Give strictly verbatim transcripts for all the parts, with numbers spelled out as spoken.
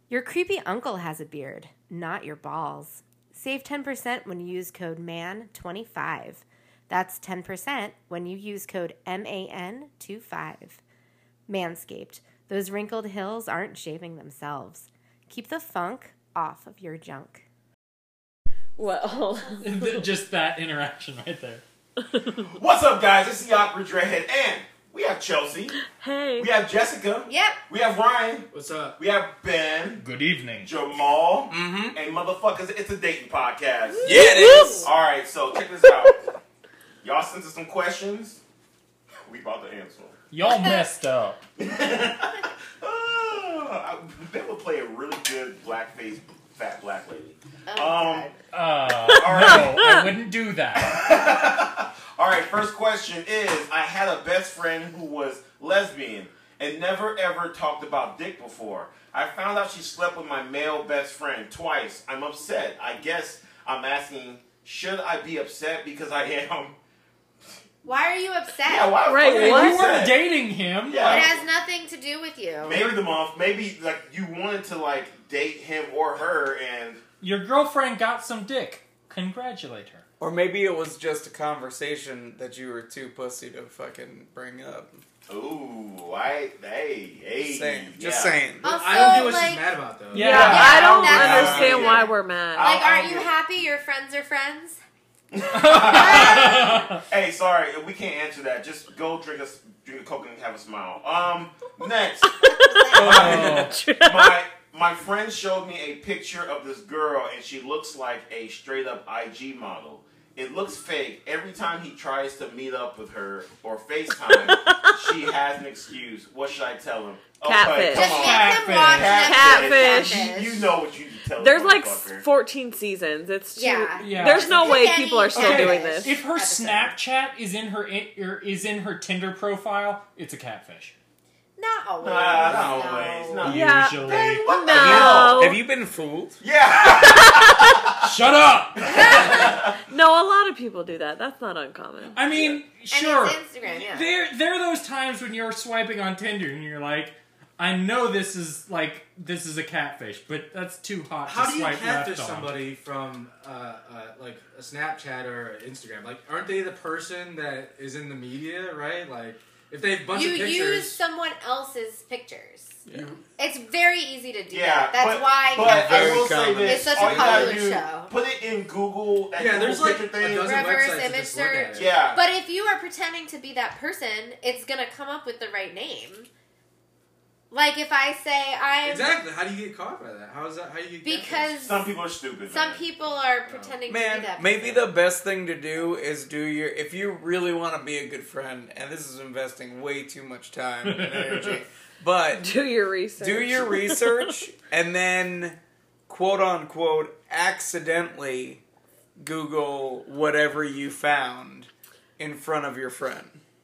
Your creepy uncle has a beard, not your balls. Save ten percent when you use code M A N twenty-five. That's ten percent when you use code M A N twenty-five. Manscaped. Those wrinkled hills aren't shaving themselves. Keep the funk off of your junk. Well, just that interaction right there. What's up, guys? It's the Awkward Dreadhead, and we have Chelsea. Hey. We have Jessica. Yep. We have Ryan. What's up? We have Ben. Good evening. Jamal. Mm-hmm. And motherfuckers, it's a dating podcast. Yeah, it is. All right, so check this out. Y'all sent us some questions. We about to answer them. Y'all messed up. uh, Ben would play a really good blackface fat black lady. Oh, um, Uh, All right. no, I wouldn't do that. All right, first question is, I had a best friend who was lesbian and never ever talked about dick before. I found out she slept with my male best friend twice. I'm upset. I guess I'm asking, should I be upset because I am? Why are you upset? Yeah, why? Right, why are what? you You weren't upset? dating him. Yeah. It has nothing to do with you. Maybe the month, maybe like you wanted to like date him or her, and Your girlfriend got some dick. Congratulate her. Or maybe it was just a conversation that you were too pussy to fucking bring up. ooh, I hey hey, Just saying. Just yeah. saying. Also, I don't get what like, she's mad about, though. Yeah. Yeah, I don't that's- understand yeah. why we're mad. Like, I'll- aren't I'll- you happy your friends are friends? Hey, sorry, we can't answer that. Just go drink a drink a Coke and have a smile. Um, next, Oh. my my friend showed me a picture of this girl, and she looks like a straight up I G model. It looks fake. Every time he tries to meet up with her or FaceTime, she has an excuse. What should I tell him? Catfish. come Just on. make him watch Catfish. Netflix. You, you know what you need to tell. There's the like motherfucker. fourteen seasons. It's too, Yeah. Yeah. There's no Pick way any people are still Okay. doing this. If her Episode. Snapchat is in her or is in her Tinder profile, it's a catfish. Not always. Nah, not always. Not Yeah. Usually. Hey, what the No. hell? Have you been fooled? Yeah. Shut up! No, a lot of people do that. That's not uncommon. I mean, And sure. it's Instagram, yeah. There, there are those times when you're swiping on Tinder and you're like, I know this is like this is a catfish, but that's too hot How to do you swipe catfish left on. somebody from uh, uh, like a Snapchat or Instagram? Like, aren't they the person that is in the media, right? Like, if they have a bunch You of pictures, use someone else's pictures. Yeah. It's very easy to do Yeah, that. That's but, why But I Very will say common. this: It's such a all you gotta popular do, show. put it in Google. That yeah, Google there's like picture a thing. dozen Reverse websites to image just look at search. it. Yeah, But if you are pretending to be that person, it's gonna come up with the right name. Like if I say I'm Exactly. How do you get caught by that? How is that? How do you get catfished? because some people are stupid. some man. people are pretending to be Man, that maybe person. the best thing to do is do your... If you really want to be a good friend, and this is investing way too much time and energy, but Do your research. do your research and then, quote-unquote, accidentally Google whatever you found in front of your friend.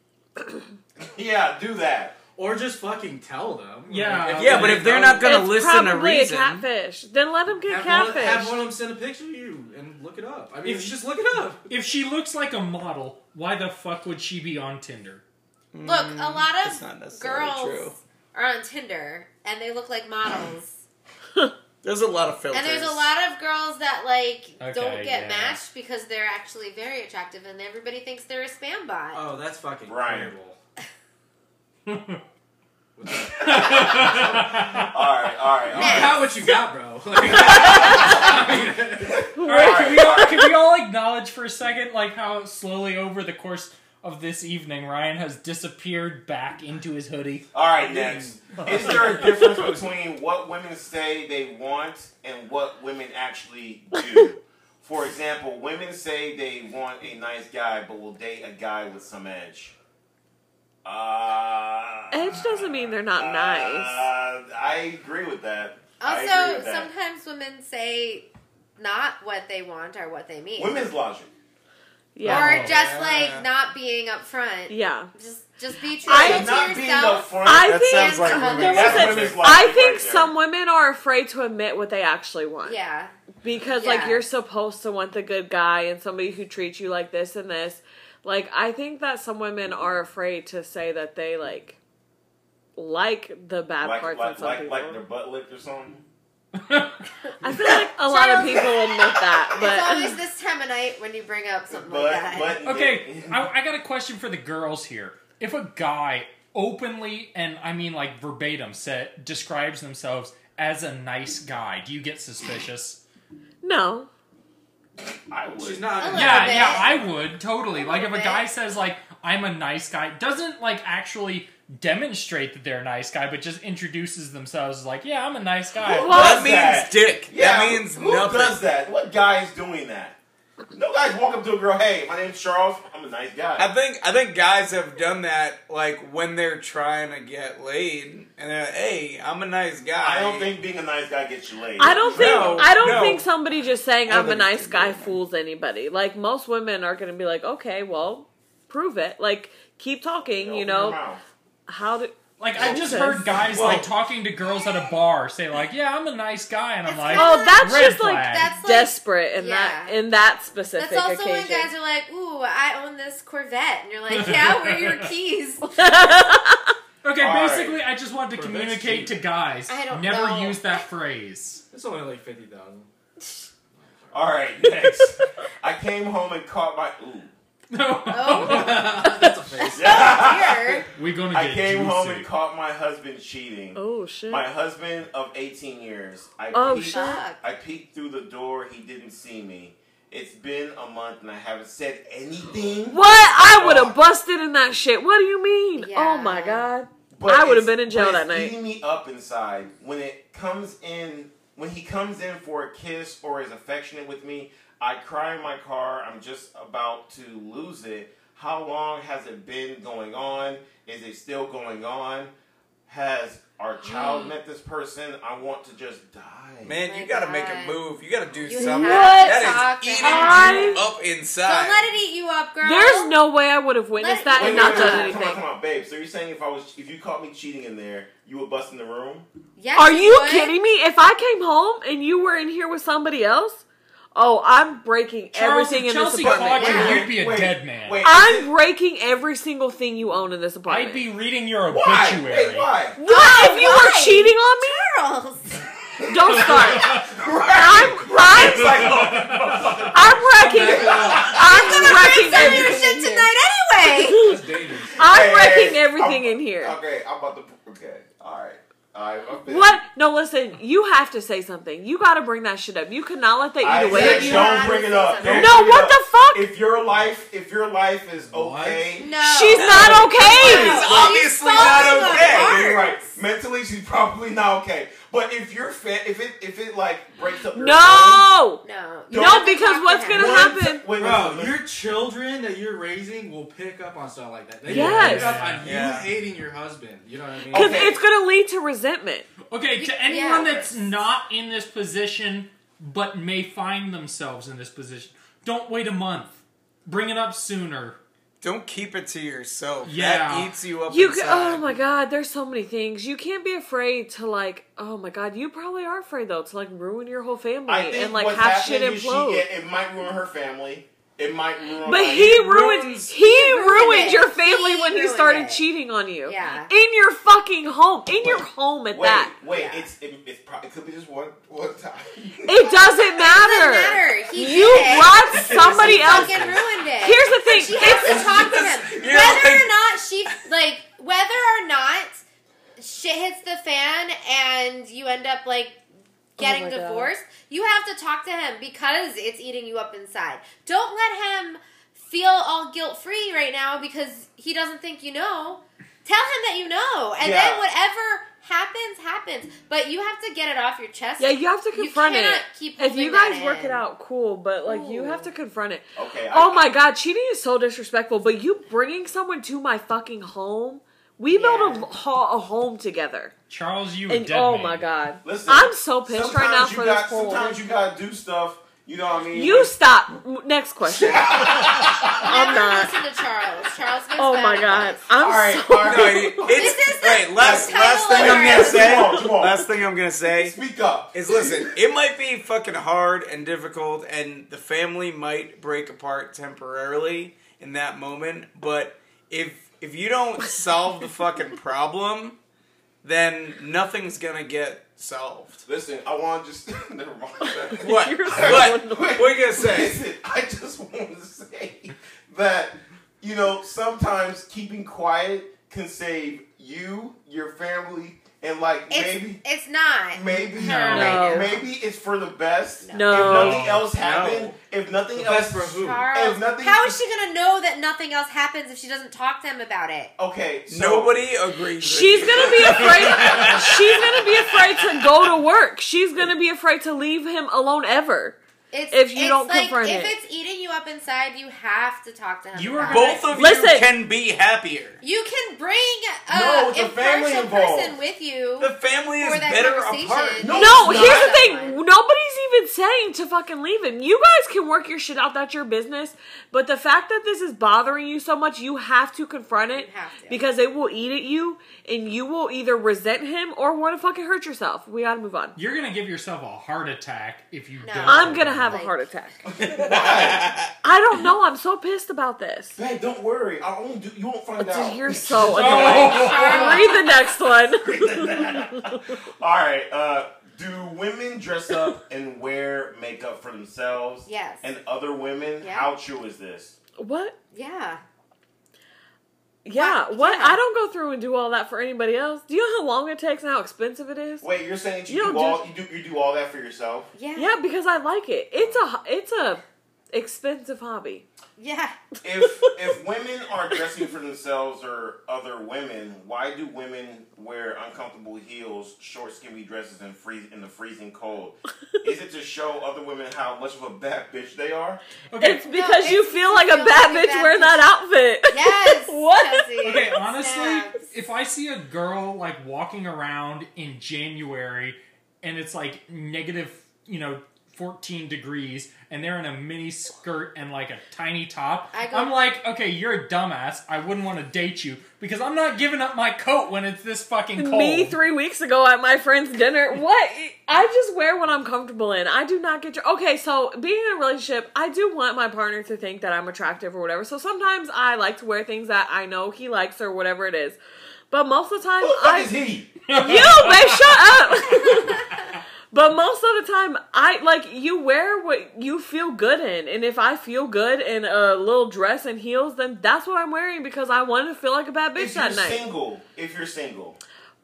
Yeah, do that. Or just fucking tell them. Yeah. Like, Yeah, but if they're not gonna It's listen a probably reason... a catfish. Then let them get have one, catfish. have one of them send a picture of you and look it up. I mean, If- just look it up. If she looks like a model, why the fuck would she be on Tinder? Look, a lot That's of not necessarily girls true. are on Tinder and they look like models. There's a lot of filters. And there's a lot of girls that like Okay, don't get yeah. matched because they're actually very attractive and everybody thinks they're a spam bot. Oh, that's fucking Ryan. terrible. What's up? All right, all right, all Next. right. How what you got, bro? Like, All right, can we all can we all acknowledge for a second, like how slowly over the course of this evening, Ryan has disappeared back into his hoodie. All right, next. Is there a difference between what women say they want and what women actually do? For example, women say they want a nice guy, but will date a guy with some edge. Uh, Edge doesn't mean they're not uh, nice. I agree with that. I agree Also, with that. sometimes women say not what they want or what they mean. Women's logic. Yeah. Or Oh, just yeah. like not being upfront. Yeah. Just just be true I- to not being yourself. upfront. I That think sounds like There women. was That's a- women's I logic think right there. some women are afraid to admit what they actually want. Yeah. Because, like, Yeah. you're supposed to want the good guy and somebody who treats you like this and this. Like, I think that some women are afraid to say that they, like, like the bad Like, parts like, in some like, people. like their butt licked or something. I feel like a lot of people admit that, It's but always this time of night when you bring up something But, like that. but Okay, I, I got a question for the girls here. If a guy openly, and I mean like verbatim, said, describes themselves as a nice guy, do you get suspicious? no. I would. She's not. A little Yeah, bit. yeah, I would, totally. Like, if a bit. guy says, like, I'm a nice guy, doesn't, like, actually demonstrate that they're a nice guy, but just introduces themselves as, like, yeah, I'm a nice guy. Who That does means that? dick. Yeah, that means who nothing. does that? What guy is doing that? No guys walk up to a girl, hey, my name's Charles, I'm a nice guy. I think I think guys have done that like when they're trying to get laid, and they're like, hey, I'm a nice guy. I don't think being a nice guy gets you laid. I don't think No, I don't no. think somebody just saying I don't I'm a think nice it's guy good. fools anybody. Like most women are going to be like, okay, well, prove it. Like keep talking. You Open your know mouth. how do Like, I've just Jesus. heard guys, Whoa. like, talking to girls at a bar say, like, yeah, I'm a nice guy, and I'm It's like, Oh, that's red just like flag. That's like- desperate in that yeah. in that specific That's also when occasion. guys are like, ooh, I own this Corvette. And you're like, yeah, where are your keys? Okay, All basically, I just wanted to Corvette's communicate cheap. to guys, I don't never know. use that phrase. It's only like fifty thousand. Alright, next. I came home and caught my. Ooh. No. Oh, That's a face. dear. We're gonna I get came juicy. home and caught my husband cheating. oh shit. My husband of eighteen years. I Oh, peeked, shit. Fuck. I peeked through the door. He didn't see me. It's been a month and I haven't said anything. What? I would have busted in that shit. What do you mean? Yeah. Oh my god. But I would've it's- been in jail but that it's night. eating me up inside when it comes in. When he comes in for a kiss or is affectionate with me, I cry in my car. I'm just about to lose it. How long has it been going on? Is it still going on? Has our child met this person? I want to just die. Man, My you gotta make a God. move. You gotta do You something. have to That talk to is him. eating I- you up inside. Don't let it eat you up, girl. There's no way I would have witnessed Let- that Wait, and wait, not wait, done wait, come on, anything. come on, babe. So you're saying if I was, if you caught me cheating in there, you would bust in the room? Yes, Are you would. kidding me? If I came home and you were in here with somebody else, oh, I'm breaking Charles, everything if in Chelsea this apartment. caught you, Yeah. you'd be a Wait, dead man. wait. I'm breaking every single thing you own in this apartment. I'd be reading your Why? obituary. Wait, why? What Oh, if you why? were cheating on me? Charles. Don't start. Right. I'm It's I'm, like, oh, I'm wrecking. I'm wrecking Some of your everything. shit in here. tonight anyway. That's dangerous. I'm Hey, wrecking hey, everything I'm- in here. Okay, I'm about to. Okay, all right, all right. I'm finished. What? No, listen. You have to say something. You got to bring that shit up. You cannot let that I eat away said at you. don't bring it up. Don't No, bring it what up. the fuck? If your life, if your life is What? okay, No. She's not okay. It's obviously falling not apart. okay. Yeah, you're right. Mentally, she's probably not okay. But if you're fa- if it if it like breaks up your home, No. No. Don't- No, because what's Talk to him. gonna one happen? ti- wait, Bro, listen, your children that you're raising will pick up on stuff like that. They Yes. will pick up on you Yeah. hating your husband. You know what I mean? Because Okay. it's going to lead to resentment. Okay, to Yeah. anyone that's not in this position but may find themselves in this position, don't wait a month. Bring it up sooner. Don't keep it to yourself. Yeah. That eats you up You inside. ca- oh my god, there's so many things. You can't be afraid to like, oh my god, you probably are afraid though to like ruin your whole family I think and like what's have shit happening is she implode. get, it might ruin her family. It might ruin. But like, he it ruined ruins- he ruined ruined it. your family He when he ruined started it. cheating on you. Yeah. In your fucking home. In your home at Wait, that. wait. Yeah. It's it, it's probably it could be just one one time. It doesn't matter. Doesn't matter. He You did it. brought somebody He else. fucking ruined it. Here's the thing. She has It's to talk to him. You're Whether like- or not she, like, whether or not shit hits the fan and you end up, like, getting Oh my God. divorced, you have to talk to him because it's eating you up inside. Don't let him feel all guilt-free right now because he doesn't think you know. Tell him that you know. And Yeah. then whatever happens, happens. But you have to get it off your chest. Yeah, you have to You confront it. cannot keep If holding you guys that work in. it out, cool. But like, you Ooh. have to confront it. Okay. Oh I, my god, cheating is so disrespectful. But you bringing someone to my fucking home, we built a, Yeah. ho- a home together. Charles, you a And dead oh man. my god, Listen, I'm so pissed right now sometimes you for got, this whole. Sometimes you gotta do stuff. You know what I mean? You stop. M- Next question. I'm Never not. listen to Charles. Charles gives Oh bad my god, advice. I'm All right, so. all right. No, it- it's This is the- right. Last the last title thing I'm of gonna our- say. Come on, come on. Last thing I'm gonna say Speak up. is listen. It might be fucking hard and difficult, and the family might break apart temporarily in that moment. But if if you don't solve the fucking problem, then nothing's gonna get solved. Listen, I want to just never mind. What? You're so What? annoying. What are you gonna say? Listen, I just wanted to say that, you know, sometimes keeping quiet can save you, your family, and like It's, maybe, it's not. maybe, No. No. maybe it's for the best. No. If nothing else happened, No. if nothing The else, best for who? Charles, If nothing- how is she gonna know that nothing else happens if she doesn't talk to him about it? okay, so, Nobody agrees. She's with you. gonna be afraid. She's gonna be afraid to go to work. She's gonna be afraid to leave him alone ever. It's, If you it's don't like, confront if it. it's eating you up inside, you have to talk to him. You are about Both it. of Listen. you can be happier. You can bring a No, it's a family impartial involved. person with you. The family is For that better conversation. apart. No, No, it's here's not. the thing. Nobody's even saying to fucking leave him. You guys can work your shit out. That's your business. But the fact that this is bothering you so much, you have to confront it. You have to. Because it will eat at you, and you will either resent him or want to fucking hurt yourself. We gotta move on. You're gonna give yourself a heart attack if you No. don't. I'm gonna have a Like- heart attack. Why? I don't know. I'm so pissed about this. Babe, don't worry. I'll only do. You won't find out. You're so annoying. Read the next one. All right. Uh, do women dress up and wear makeup for themselves? Yes. And other women? Yeah. How true is this? What? Yeah. Yeah. What? What? Yeah. I don't go through and do all that for anybody else. Do you know how long it takes and how expensive it is? Wait, you're saying you, You do don't all do- you do you do all that for yourself? Yeah. Yeah, because I like it. It's a it's a expensive hobby. Yeah. If if women are dressing for themselves or other women, why do women wear uncomfortable heels, short, skinny dresses, and freeze in the freezing cold? Is it to show other women how much of a bad bitch they are? Okay. It's because No, you it's- feel you like a feel bad like a bitch bad wearing bitch. that outfit. Yes. What? Chelsea. Okay, honestly, Snaps. if I see a girl like walking around in January and it's like negative, you know, fourteen degrees and they're in a mini skirt and like a tiny top, I go- I'm like, okay, you're a dumbass. I wouldn't want to date you because I'm not giving up my coat when it's this fucking cold. Me three weeks ago at my friend's dinner. What? I just wear what I'm comfortable in. I do not get your. Okay, so being in a relationship, I do want my partner to think that I'm attractive or whatever. So sometimes I like to wear things that I know he likes or whatever it is. But most of the time, Who the fuck I is he? you babe, shut up. But most of the time, I like you wear what you feel good in, and if I feel good in a little dress and heels, then that's what I'm wearing because I want to feel like a bad bitch If you're that night. single, if you're single,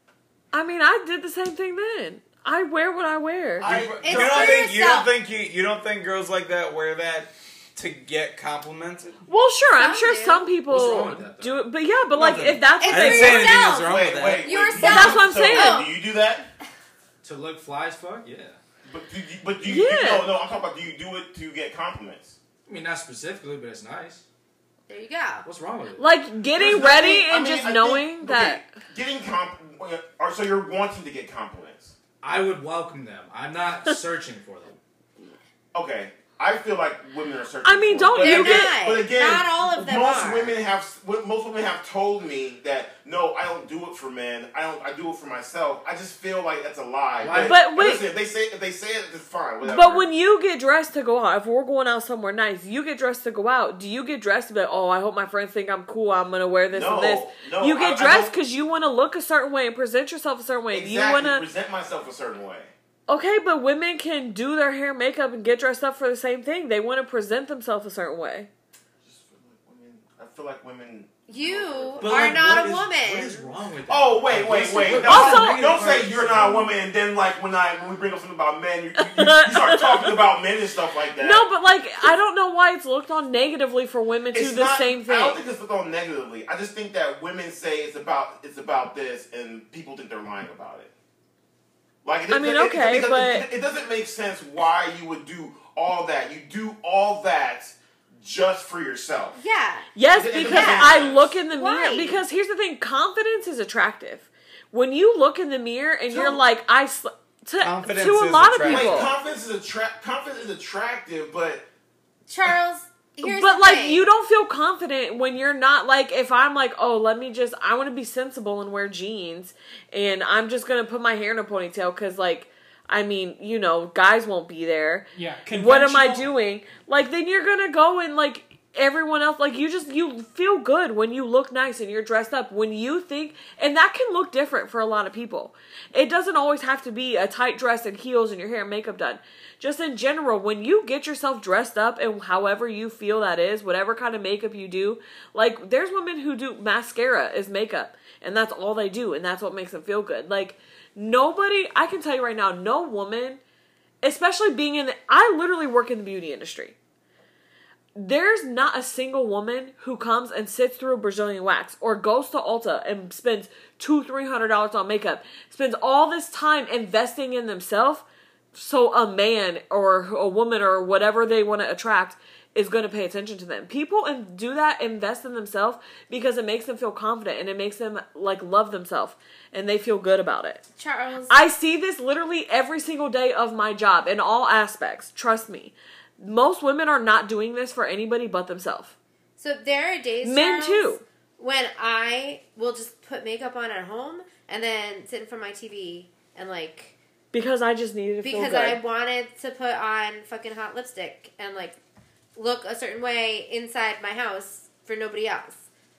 I mean, I did the same thing then. I wear what I wear. I, You It's don't for think you yourself. don't think you you don't think girls like that wear that to get complimented? Well, sure, I'm Some sure do. some people What's wrong with that, though? do it, but yeah, but like Nothing. if that's It's what I they didn't for say anything yourself. was wrong wait, with that. wait, wait. Yourself. do you- That's what I'm so, saying. Do you do that? To look fly as fuck? Yeah. But do you, but do you, Yeah. no, no, I'm talking about do you do it to get compliments? I mean, not specifically, but it's nice. There you go. What's wrong with it? like getting There's ready nothing- I and mean, just I knowing think- that. okay, getting comp, or so you're wanting to get compliments. I would welcome them. I'm not searching for them. Okay, I feel like women are searching. I mean, for don't it. you But They're get- not. But again, Not all of them most are. women have most women have told me that no, I don't do it for men. I don't. I do it for myself. I just feel like that's a lie. Why- But wait- listen, if they say if they say it, it's fine. Whatever. But when you get dressed to go out, if we're going out somewhere nice, you get dressed to go out. Do you get dressed to be like, oh, I hope my friends think I'm cool. I'm gonna wear this No, and this. no, you I- get I dressed don't- because you want to look a certain way and present yourself a certain way. exactly, You want to. present myself a certain way. Okay, but women can do their hair, makeup, and get dressed up for the same thing. They want to present themselves a certain way. Just feel like women. I feel like women. You But, are like, not what a is- woman. What is wrong with that? Oh wait, Like, wait, what's- wait! what- No, Also- don't, don't say you're not a woman, and then like when I when we bring up something about men, you, you, you start talking about men and stuff like that. No, but like, I don't know why it's looked on negatively for women to It's do the not, same I don't thing. think it's looked on negatively. I just think that women say it's about it's about this, and people think they're lying about it. Like, it, I mean, it, it- okay, it, it, but- it, it doesn't make sense why you would do all that. You do all that just for yourself. Yeah. Yes, It- it because doesn't I make look sense. in the Why? mirror. Because here's the thing: confidence is attractive. When you look in the mirror and you're To- like, I sl- to Confidence to a is lot of attractive. Like, people. confidence is attra- confidence is attractive, but Charles, here's But the like thing. you don't feel confident when you're not like if I'm like, oh, let me just I want to be sensible and wear jeans and I'm just gonna put my hair in a ponytail because like I mean you know guys won't be there. Yeah. What am I conventional- doing? Like then you're gonna go and like everyone else, like, you just, you feel good when you look nice and you're dressed up. When you think, and that can look different for a lot of people. It doesn't always have to be a tight dress and heels and your hair and makeup done. Just in general, when you get yourself dressed up and however you feel that is, whatever kind of makeup you do, like, there's women who do mascara as makeup, and that's all they do, and that's what makes them feel good. Like, nobody, I can tell you right now, no woman, especially being in the, I literally work in the beauty industry. There's not a single woman who comes and sits through a Brazilian wax or goes to Ulta and spends two, three hundred dollars on makeup, spends all this time investing in themselves, so a man or a woman or whatever they want to attract is going to pay attention to them. People and do that, invest in themselves because it makes them feel confident and it makes them like love themselves and they feel good about it. Charles, I see this literally every single day of my job in all aspects. Trust me. Most women are not doing this for anybody but themselves. so there are days, Men Charles, too. when I will just put makeup on at home and then sit in front of my T V and like Because I just needed to feel because good. I wanted to put on fucking hot lipstick and like look a certain way inside my house for nobody else.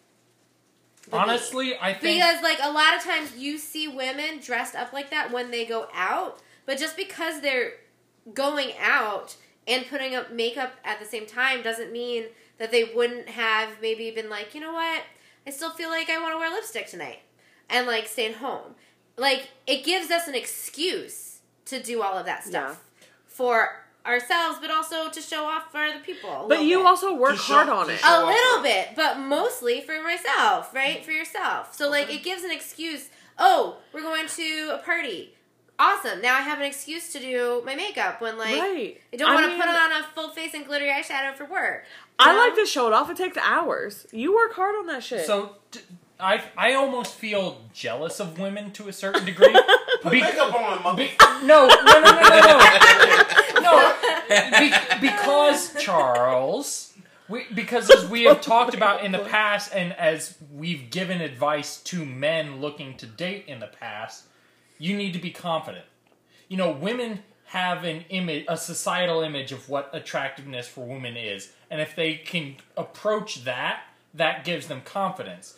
but me. Honestly, I think Because, like, a lot of times you see women dressed up like that when they go out, but just because they're going out and putting up makeup at the same time doesn't mean that they wouldn't have maybe been like, you know what, I still feel like I want to wear lipstick tonight, and, like, stayed home. Like, it gives us an excuse to do all of that stuff for ourselves, but also to show off for other people. a But little you bit. also work To show- hard on to it. show- A off little for- bit, but mostly for myself, right? For yourself. So, like, it gives an excuse. Oh, we're going to a party. Awesome. Now I have an excuse to do my makeup when, like, Right. I don't I want to mean- put on a full face and glittery eyeshadow for work. I You know? like to show it off. It takes hours. You work hard on that shit. so. D- I I almost feel jealous of women to a certain degree. Put Be- makeup on, mother. Be- no, no, no, no, no, no. no be- because, Charles, we, because as we have talked about in the past and as we've given advice to men looking to date in the past, you need to be confident. You know, women have an image, a societal image of what attractiveness for women is. And if they can approach that, that gives them confidence.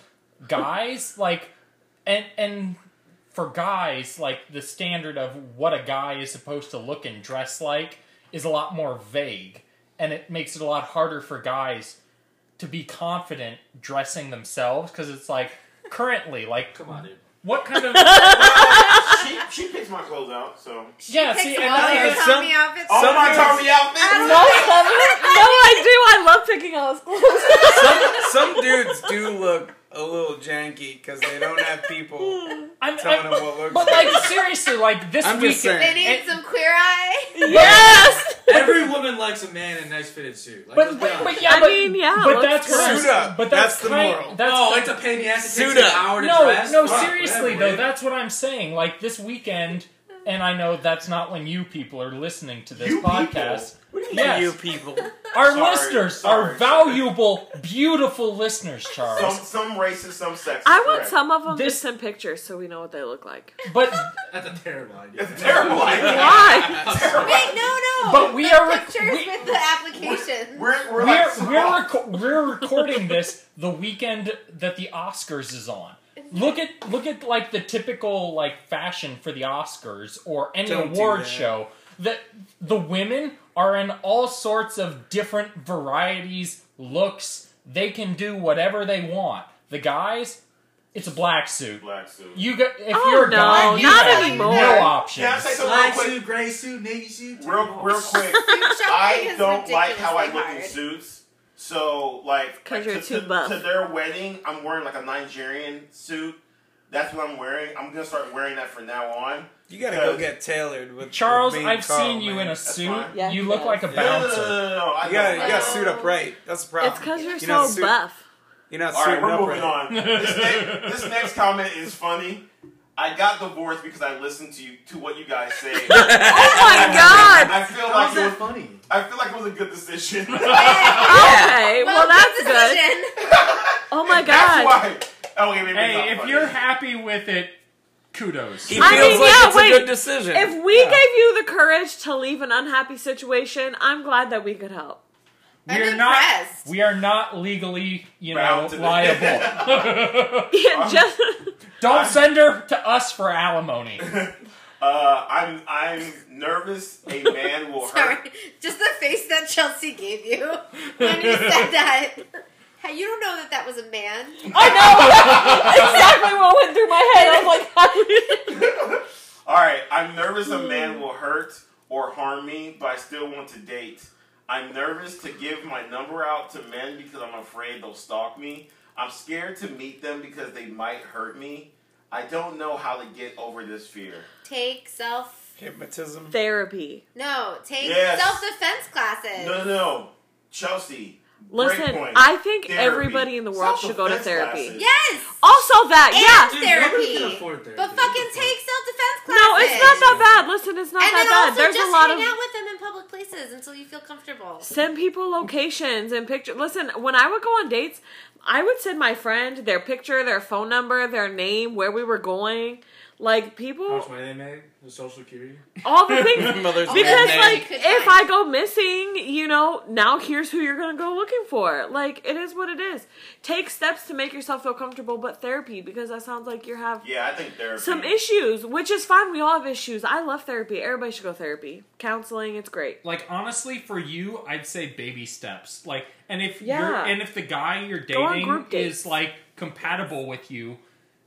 Guys, like, and and for guys, like, the standard of what a guy is supposed to look and dress like is a lot more vague. And it makes it a lot harder for guys to be confident dressing themselves, because it's like, currently, like, Come on, dude. what kind of... she, she picks my clothes out, so. yeah, Picks see, all and of that your is... some- Tommy outfits. All Some my dudes- Tommy outfits. I don't no, no, I do. I love picking out his clothes. some, some dudes do look a little janky because they don't have people I'm, telling I'm- them what looks but, like. like, seriously, like, this I'm weekend... just saying. They need and- some queer eye. Yes. Every woman likes a man in a nice fitted suit. Like, But, let's be but, honest. but yeah, I but, mean, yeah, but looks that's good. Suit up. But that's, That's the kind- moral. That's oh, the- it's a pain in the ass. It Suit takes an up. hour to no, dress. no, Fuck, seriously whatever, though, man. that's what I'm saying. Like this weekend, and I know that's not when you people are listening to this You podcast. What do you Yes. mean, you people? Our Sorry, listeners, sorry, our valuable, beautiful listeners, Some, Charles. some racist, some sexist. I want correct. some of them This- to send pictures so we know what they look like. But That's a terrible idea. It's a terrible idea. Why? Wait, no, no. But we the are rec- pictures we- with the application. We're, we're, we're like, we're, reco- we're recording this the weekend that the Oscars is on. Look at look at like the typical like fashion for the Oscars or any Don't do award that. show. The the women are in all sorts of different varieties, looks. They can do whatever they want. The guys, it's a black suit. black suit. You got if Oh, you're a no, guy, you not have anymore. no options. Can I say something Black real quick? suit, gray suit, navy suit. Real, real quick. shopping I is don't like how I ridiculously look in hard. suits. So, like, 'Cause like, you're to, too to, buff. to their wedding, I'm wearing like a Nigerian suit. That's what I'm wearing. I'm gonna start wearing that from now on. You gotta go get tailored with Charles, with being I've Carl, seen you man. in a That's suit. fine. Yeah, you he look does. like a No, no, no, bouncer. no, no, no. I You gotta, don't- you gotta suit up right. That's the problem. It's because you're, You're not so suit- buff. You're not All right, suited we're up moving right. on. This, next, this next comment is funny. I got divorced because I listened to you to what you guys say. Oh my god! I feel How's like it that was, funny? I feel like it was a good decision. Okay, well, that's good. decision. Oh my That's god. why. Oh, okay, maybe it's Hey, not if funny. you're happy with it, kudos. He I feels mean, like yeah, it's wait. a good decision. If we Yeah. gave you the courage to leave an unhappy situation, I'm glad that we could help. I'm we are not. impressed. We are not legally, you know, Bound to the- liable. Yeah, just Don't I'm- send her to us for alimony. Uh, I'm I'm nervous. A man will Sorry, hurt. just the face that Chelsea gave you when you said that. Hey, you don't know that that was a man. I know exactly what went through my head. I was like, how All right, I'm nervous. A man will hurt or harm me, but I still want to date. I'm nervous to give my number out to men because I'm afraid they'll stalk me. I'm scared to meet them because they might hurt me. I don't know how to get over this fear. Take self. Hypnotism. therapy. No, take Yes. self defense classes. No, no, no. Chelsea. Listen, Breakpoint, I think therapy, everybody in the world should go to self-defense therapy. classes. Yes. Also, that And yeah. Dude, nobody therapy. can afford therapy. But fucking take self defense classes. No, it's not that bad. Listen, it's not And then that bad. also There's just a lot hang of out with them in public places until you feel comfortable. send people locations and pictures. Listen, when I would go on dates, I would send my friend their picture, their phone number, their name, where we were going. Like How people, much money they made? The social security? all the things. Mother's Because name. like Could if find. I go missing, you know, now here's who you're gonna go looking for. Like it is what it is. Take steps to make yourself feel comfortable, but therapy because that sounds like you have Yeah, I think therapy. some issues, which is fine. We all have issues. I love therapy. Everybody should go therapy. Counseling, it's great. Like honestly, for you, I'd say baby steps. Like, and if Yeah. you're and if the guy you're Go on dating group dates. is like compatible with you,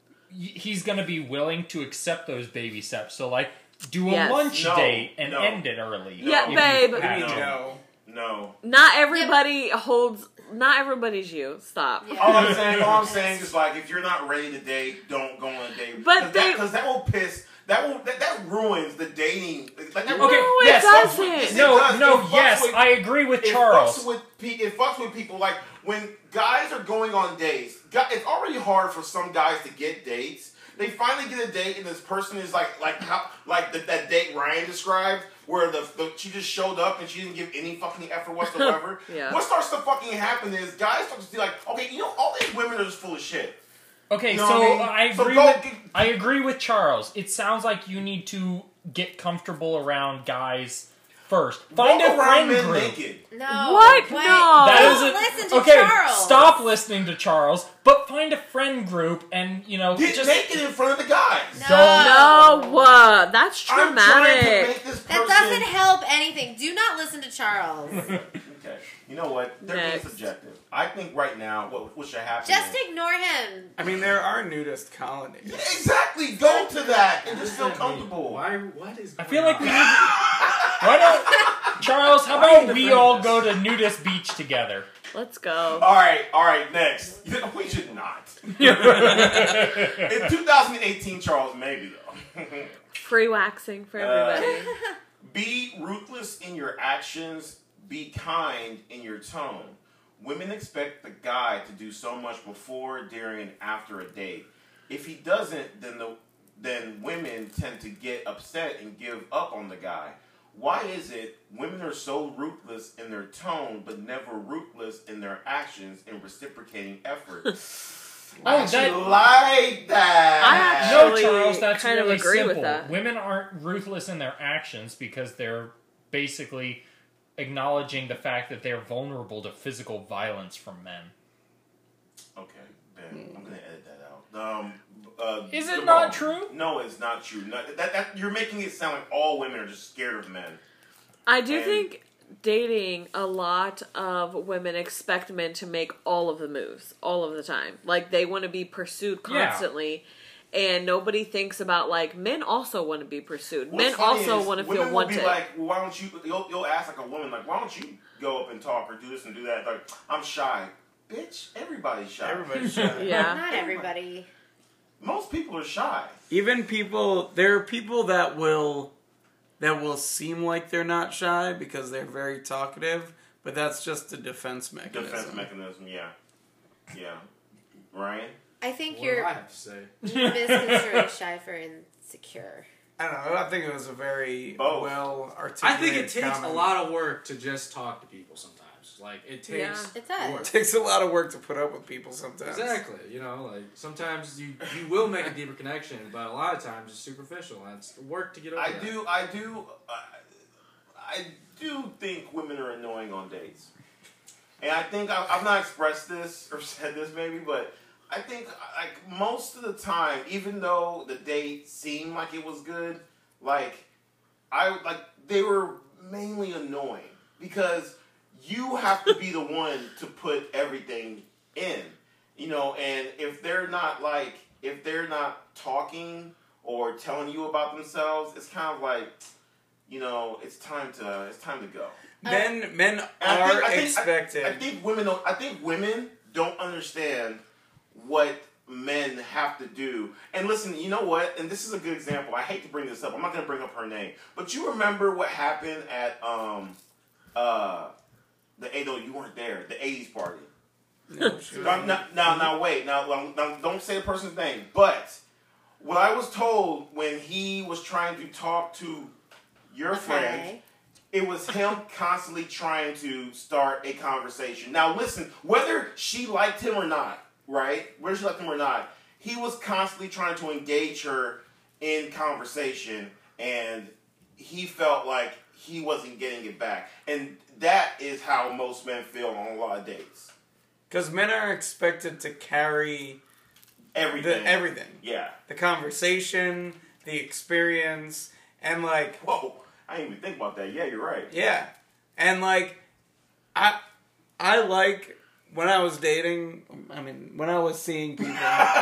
y- he's gonna be willing to accept those baby steps. So like, do a Yes. lunch No, date and no. end it early. Yeah, if you babe. have No. to. No. No. Not everybody holds. Not everybody's you. Stop. Yeah. All I'm saying, all I'm saying is like, if you're not ready to date, don't go on a date. But Cause they- that, cause that will piss. That will that, that ruins the dating. Like that Okay, No, it yes, doesn't. Yes, it No, does. no, It fucks yes, with- I agree with It Charles. fucks with pe- it fucks with people. Like when guys are going on dates, gu- it's already hard for some guys to get dates. They finally get a date, and this person is like, like how, like the, that date Ryan described, where the, the she just showed up and she didn't give any fucking effort whatsoever. Yeah. What starts to fucking happen is guys start to see like, okay, you know, all these women are just full of shit. Okay, You know so what I, I mean? So agree go with get- I agree with Charles. It sounds like you need to get comfortable around guys first. Find Walk a around friend men group. naked. No. What? Wait, No. That don't isn't listen to okay. Charles. Stop listening to Charles, but find a friend group and you know Get just naked in front of the guys. No. No, uh, that's I'm trying to traumatic. make this That person. doesn't help anything. Do not listen to Charles. Okay, you know what? They're being Next. subjective. I think right now, what, what should happen? Just is, ignore him. I mean, there are nudist colonies. Yeah, exactly. Go to that and just feel What does that mean? comfortable. Why? What is? I Going feel like on? we need. Why don't Charles? How Why are you about we defending all this? go to nudist beach together? Let's go. All right, all right. Next, we should not. In two thousand eighteen, Charles, maybe though. Free waxing for Uh, everybody. Be ruthless in your actions. Be kind in your tone. Women expect the guy to do so much before, during, and after a date. If he doesn't, then the then women tend to get upset and give up on the guy. Why is it women are so ruthless in their tone, but never ruthless in their actions in reciprocating effort? I Oh, actually that- like that. I No, actually Charles, that's kind of really agree with simple. that. Women aren't ruthless in their actions because they're basically acknowledging the fact that they're vulnerable to physical violence from men. Okay, Ben, I'm gonna edit that out. Um, uh, Is it Jamal, not true? No, it's not true. No, that, that, you're making it sound like all women are just scared of men. I do And- think dating, a lot of women expect men to make all of the moves all of the time. Like they want to be pursued Yeah. constantly. And nobody thinks about like men also want to be pursued. What's men funny also is want to women feel will be wanted. like, well, why don't you? You'll, you'll ask like a woman, like, why don't you go up and talk or do this and do that? Like, I'm shy, bitch. Everybody's shy. Everybody's shy. Yeah. Not everybody. Most people are shy. Even people, there are people that will that will seem like they're not shy because they're very talkative, but that's just a defense mechanism. Defense mechanism. Yeah, yeah. Ryan. I think What you're do I have to say? misconstruing shy for insecure. I don't know. I think it was a very Both. well I articulated. think it takes comment. a lot of work to just talk to people sometimes. Like it takes Yeah. It does. work. It takes a lot of work to put up with people sometimes. Exactly. You know, like sometimes you you will make a deeper connection, but a lot of times it's superficial and it's work to get over I that. do. I do. I, I do think women are annoying on dates. and I think I, I've not expressed this or said this maybe, but I think like most of the time, even though the date seemed like it was good, like I like they were mainly annoying because you have to be the one to put everything in, you know, and if they're not like if they're not talking or telling you about themselves, it's kind of like, you know, it's time to it's time to go. Men men And I are think- I think- expected. I, I think women don't. I think women don't understand what men have to do. And listen, you know what? And this is a good example. I hate to bring this up. I'm not going to bring up her name, but you remember what happened at um uh the no, you weren't there. The eighties party. No, she was- Now, now, now, now, wait. Now, now, don't say the person's name. But what I was told when he was trying to talk to your friend. Okay. It was him constantly trying to start a conversation. Now, listen, whether she liked him or not, right? Whether she liked him or not, he was constantly trying to engage her in conversation, and he felt like he wasn't getting it back. And that is how most men feel on a lot of dates. Because men are expected to carry Everything. the everything. Yeah. The conversation, the experience, and like, Whoa. I didn't even think about that. Yeah, you're right. yeah. And like, I I like, when I was dating, I mean, when I was seeing people,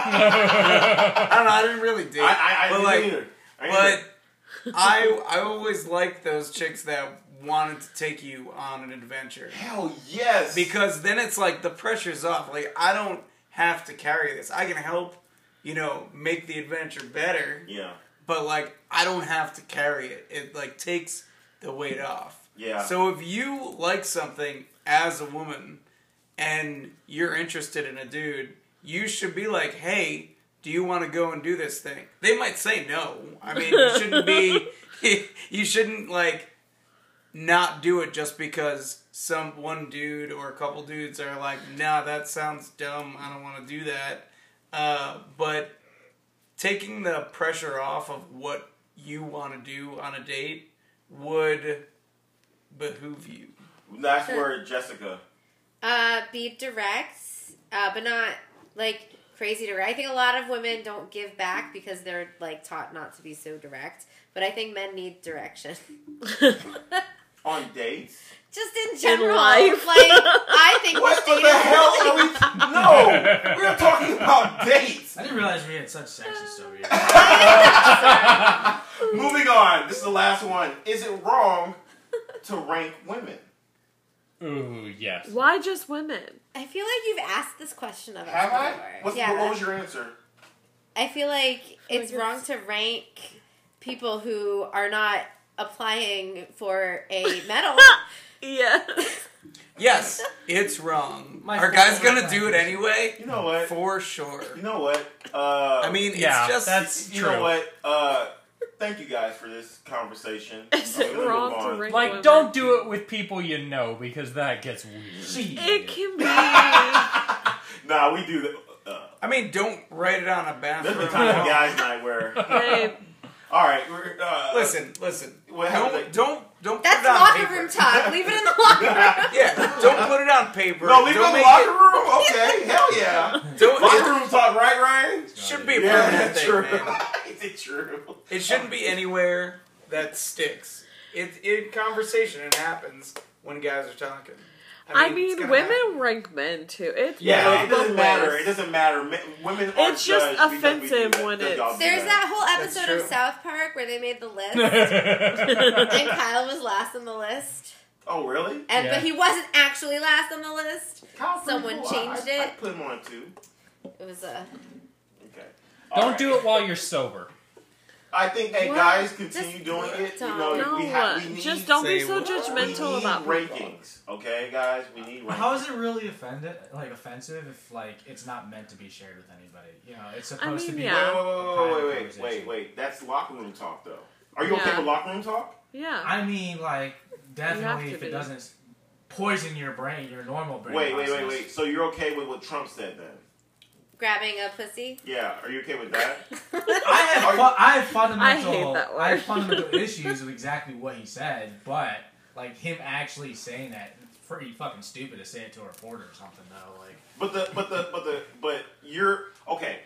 I don't know, I didn't really date. I, I, I but didn't like, either. I didn't either. but I, I always liked those chicks that wanted to take you on an adventure. Hell yes. Because then it's like the pressure's off. Like, I don't have to carry this. I can help, you know, make the adventure better. Yeah. But like, I don't have to carry it. It like takes the weight off. Yeah. So if you like something as a woman and you're interested in a dude, you should be like, hey, do you want to go and do this thing? They might say no. I mean, you shouldn't be, you shouldn't like not do it just because some one dude or a couple dudes are like, nah, that sounds dumb. I don't want to do that. Uh, but taking the pressure off of what you want to do on a date would behoove you. That's where Jessica. Uh, be direct, uh, but not like crazy direct. I think a lot of women don't give back because they're like taught not to be so direct. But I think men need direction. On dates? Just in general, life. like I think What dating- the hell are we? No, we're talking about dates. I didn't realize we had such sexists over here. Moving on. This is the last one. Is it wrong to rank women? Ooh, yes. Why just women? I feel like you've asked this question of us Have I? before. What's, yeah, what was your answer? I feel like it's guess- wrong to rank people who are not applying for a medal. Yeah. Yes, it's wrong. My Are guys favorite gonna do it practice. anyway? You know what? For sure. You know what? Uh, I mean, Yeah, it's just that's you true. know what? Uh, thank you guys for this conversation. Is I'm it gonna wrong move to on. rank Like, women? don't do it with people you know because that gets weird. See, It can be. Nah, we do that. Uh, I mean, don't write it on a there's bathroom been times wall. guys night where. Babe, All right, we're, uh, Listen, listen. What happened? Don't, don't, don't That's put it on locker paper. room talk. Leave it in the locker room. Yeah, don't put it on paper. No, leave it don't in the make locker room. Okay, hell yeah. Don't, Locker it room talk, right, Ryan? should be a Yeah, permanent that's thing, true. man. Is it true? It shouldn't be anywhere that sticks. It in conversation it happens when guys are talking. I it's mean, gonna women happen. rank men too. It's Yeah, it doesn't both matter. ways. It doesn't matter. Men, women are It's just judged because we do offensive that. when Good it's- job, do There's that whole That's episode of true. South Park where they made the list, and Kyle was last on the list, Oh, really? and Yeah. but he wasn't actually last on the list. Kyle's pretty Someone cool. changed I, I, it. I put him on too. It was a Okay. Don't do it while you're sober. I think, hey, What? guys, continue Just doing it. You don't. know, No, we, ha- we need, just don't be Say so what? we judgmental need about people. rankings. Okay, guys, we need rankings. how is it really offended, like offensive, if like it's not meant to be shared with anybody? You know, it's supposed mean, to be. yeah. Wait, wait, wait, wait, wait, wait, Conversation. wait, wait. That's locker room talk, though. Are you okay Yeah. with locker room talk? Yeah. I mean, like definitely to if be. it doesn't poison your brain, your normal brain. Wait, wait, wait, process. wait. So you're okay with what Trump said then? grabbing a pussy. Yeah. Are you okay with that? I have, fu- I have fundamental, I hate that word. I have fundamental issues with exactly what he said, but like him actually saying that pretty fucking stupid to say it to a reporter or something, though. Like, But the but the but the but you're okay.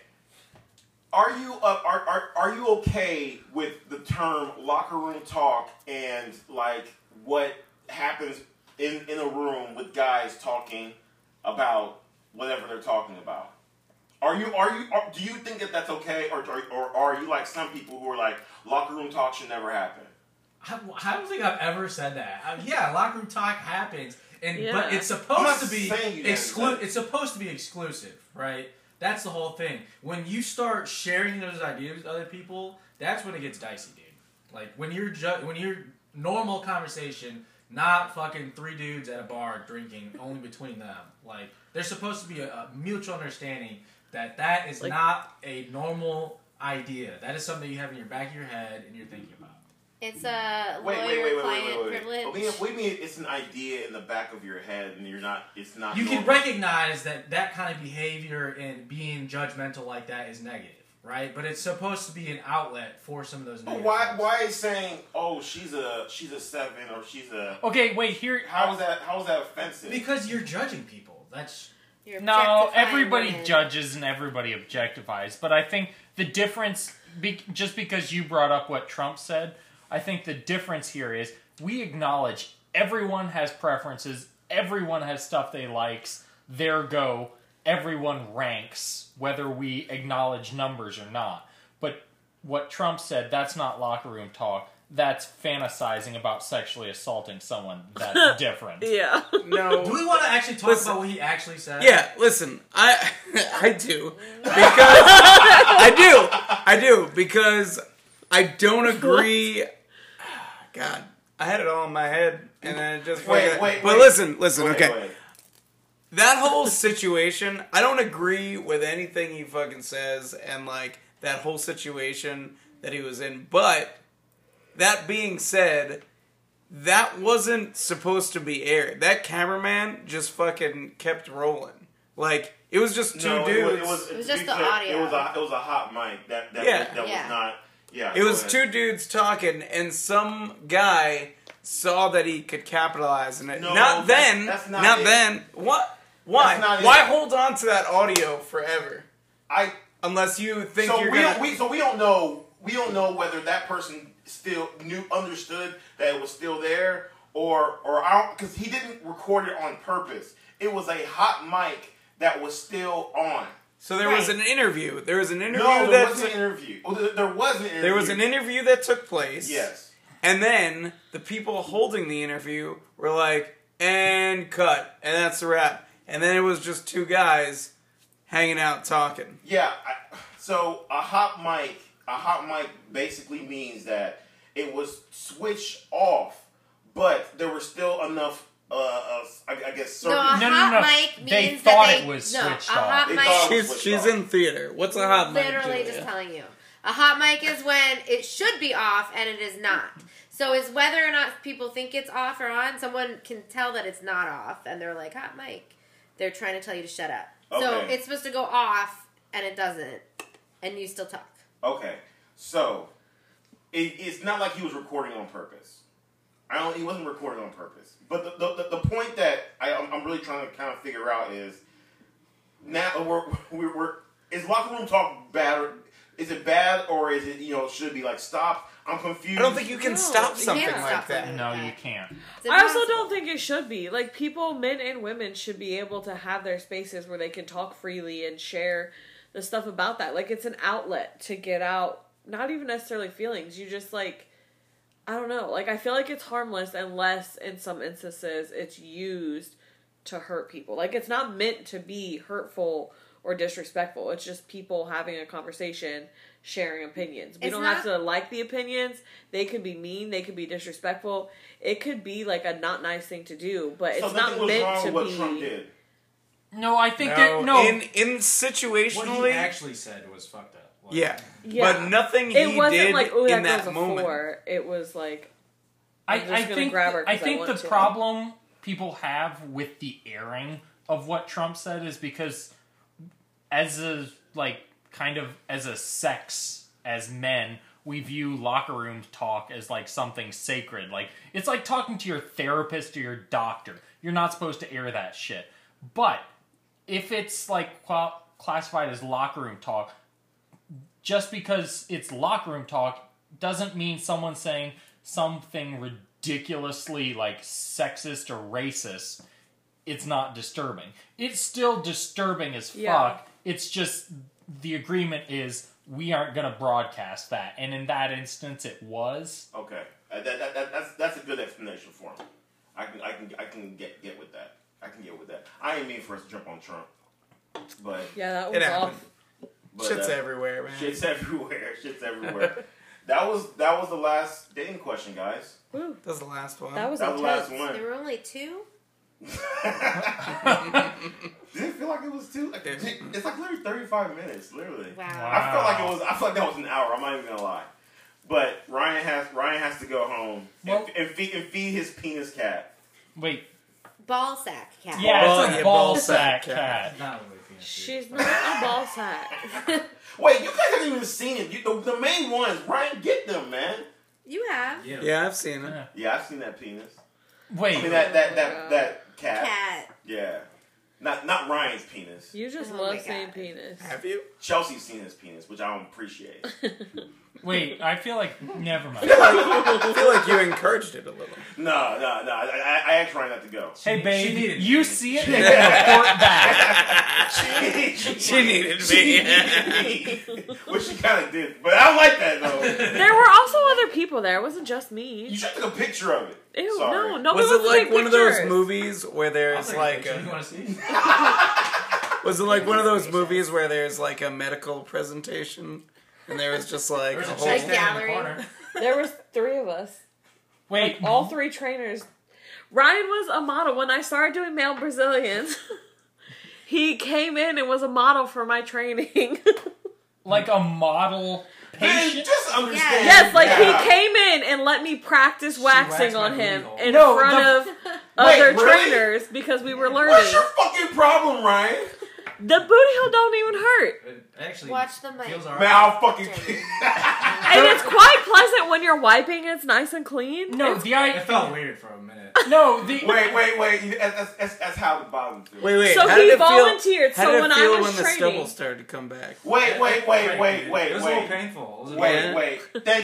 Are you uh, are, are are you okay with the term locker room talk and like what happens in in a room with guys talking about whatever they're talking about? Are you are you are, do you think that that's okay, or, or or are you like some people who are like locker room talk should never happen? I, I don't think I've ever said that. I, yeah, locker room talk happens, and Yeah. but it's I'm not supposed to be saying you guys exclu- said- It's supposed to be exclusive, right? That's the whole thing. When you start sharing those ideas with other people, that's when it gets dicey, dude. Like when you're ju- when you're normal conversation, not fucking three dudes at a bar drinking only between them. Like there's supposed to be a, a mutual understanding that that is Like- not a normal idea. That is something you have in your back of your head and you're thinking about. It's a Wait, wait, wait, lawyer wait, wait, client wait, wait. privilege. What do you- what do you mean it's an idea in the back of your head and you're not? It's not. You can normal? recognize that that kind of behavior and being judgmental like that is negative, right? But it's supposed to be an outlet for some of those But negative why things. why is saying oh she's a she's a seven or she's a Okay, wait, here. how is that how is that offensive? Because you're judging people. That's You're No, objectifying everybody women. judges and everybody objectifies. But I think the difference, be, just because you brought up what Trump said, I think the difference here is we acknowledge everyone has preferences, everyone has stuff they likes, there go, everyone ranks, whether we acknowledge numbers or not. But what Trump said, that's not locker room talk. That's fantasizing about sexually assaulting someone. That's different. Yeah. No. do we want to actually talk Listen. about what he actually said? Yeah, listen, I I do because I do I do because I don't agree. God, I had it all in my head and then it just Wait, fucking- wait, But wait. listen, listen, Wait, okay. wait. That whole situation, I don't agree with anything he fucking says and like that whole situation that he was in. But that being said, that wasn't supposed to be aired. That cameraman just fucking kept rolling. Like it was just two No, dudes. it was, it was, It was to just be the clear, audio. It was a it was a hot mic that that Yeah. that Yeah. was not. Yeah, It go was ahead. two dudes talking, and some guy saw that he could capitalize on it. No, not that's- then. that's not not it. then. What? Why? That's not Why it. hold on to that audio forever? I Unless you think so you're we gonna. don't we so we don't know we don't know whether that person still knew understood that it was still there or or I don't because he didn't record it on purpose. It was a hot mic that was still on. so there was Right. an interview. There was an interview No, there that was an took- interview. Oh, there, there was an interview. there was an interview that took place. Yes. And then the people holding the interview were like, and cut, and that's a wrap. And then it was just two guys hanging out talking. Yeah. I, so a hot mic, a hot mic basically means that it was switched off, but there were still enough. Uh, uh I, I guess. No, a certain- No, no, hot no. mic They means thought that they, it was no, switched a off. hot They mic. thought it was She's, switched she's off. in theater. What's a hot mic? Literally Julia? just telling you. A hot mic is when it should be off and it is not. So it's whether or not people think it's off or on. Someone can tell that it's not off and they're like, hot mic. They're trying to tell you to shut up. So Okay. it's supposed to go off and it doesn't. And you still talk. Okay, so it, it's not like he was recording on purpose. I don't. He wasn't recording on purpose. But the the, the, the point that I, I'm, I'm really trying to kind of figure out is now we're we're, we're is locker room talk bad? Or, is it bad or is it you know should it be like stopped? I'm confused. I don't think you can No, stop you something can't like stop that. something. No, you can't. It's I also impossible. don't think it should be. Like, people, men and women, should be able to have their spaces where they can talk freely and share the stuff about that. Like, it's an outlet to get out, not even necessarily feelings. You just, like, I don't know. Like, I feel like it's harmless unless, in some instances, it's used to hurt people. Like, it's not meant to be hurtful or disrespectful. It's just people having a conversation, sharing opinions. We It's don't not- have to like the opinions. They could be mean. They could be disrespectful. It could be like a not nice thing to do, but So it's nothing not was meant wrong to with what be. Trump did. No, I think No, that no. in in What he situationally, actually said was fucked up. Like, yeah. Yeah. But nothing It he wasn't did like, oh, that in that girl's a moment. four. It was like, I, I'm just I gonna think grab her I 'cause I think want the to. problem people have with the airing of what Trump said is because as a like kind of as a sex as men we view locker room talk as like something sacred. Like, it's like talking to your therapist or your doctor. You're not supposed to air that shit. But if it's like qual- classified as locker room talk, just because it's locker room talk doesn't mean someone saying something ridiculously like sexist or racist. It's not disturbing. It's still disturbing as fuck. Yeah. It's just the agreement is we aren't going to broadcast that. And in that instance, it was. Okay, uh, that, that, that, that's that's a good explanation for him. I can I can I can get get with that. I can get with that. I didn't mean for us to jump on Trump, but Yeah, that was It off. happened. but, Shit's uh, everywhere, man. Shit's everywhere. Shit's everywhere. That was that was the last dating question, guys. Woo. That was the last one. That was That was the intense. last one. There were only two? Did it feel like it was two? Like, It- it's like literally thirty-five minutes, literally. Wow. I felt like it was. I felt like that was an hour. I'm not even gonna lie. But Ryan has Ryan has to go home Well- and, and feed and feed his penis cat. Wait. Ball sack cat. Yeah, Ball- it's a yeah, ball ball sack sack cat. Not really penis. She's not a ball sack. Wait, you guys haven't even seen it. You, the, the main ones, Ryan, get them, man. You have. Yeah. Yeah, I've seen it. Yeah. Yeah, I've seen that penis. Wait. I mean that that that God. that cat. Cat. Yeah, not not Ryan's penis. You just Oh love my saying God. penis. Have you? Chelsea's seen his penis, which I don't appreciate. Wait, I feel like. Never mind. I feel like you encouraged it a little. No, no, no. I, I, I asked Ryan not to go. Hey, She babe, needed you me. see it and report back. She needed me. Which she kind of did, but I don't like that though. There were also other people there. It wasn't just me. You should take a picture of it. Ew, Sorry. no, nobody Was it wants to like take one of those pictures. movies where I'll there's take a like picture. You a, want to see? was it like one of those movies where there's like a medical presentation and there was just like There's a a whole chick Like standing in the gallery. corner. There was three of us. Wait, All three trainers. Ryan was a model. When I started doing male Brazilians, he came in and was a model for my training. like a model Man, patient? just understand. Yes, like Yeah. he came in and let me practice waxing waxed my on him booty hole. in No, front the- of Wait, other really? trainers because we were What's learning. your fucking problem, Ryan? The booty hole don't even hurt. It actually Watch the mic. feels Man, alright. I'll fucking. And it's quite pleasant when you're wiping, it's nice and clean. No, It's- the I It felt weird for a minute. No, the wait, wait, wait. You- That's, that's, that's how the bottom feels. Wait, wait. So how he did it volunteered, Feel, how so did when it I feel was when the training- stubble started to come back? Wait, wait, wait, wait, It wait, was a little wait. painful. It was a Wait, Yeah. wait. Thank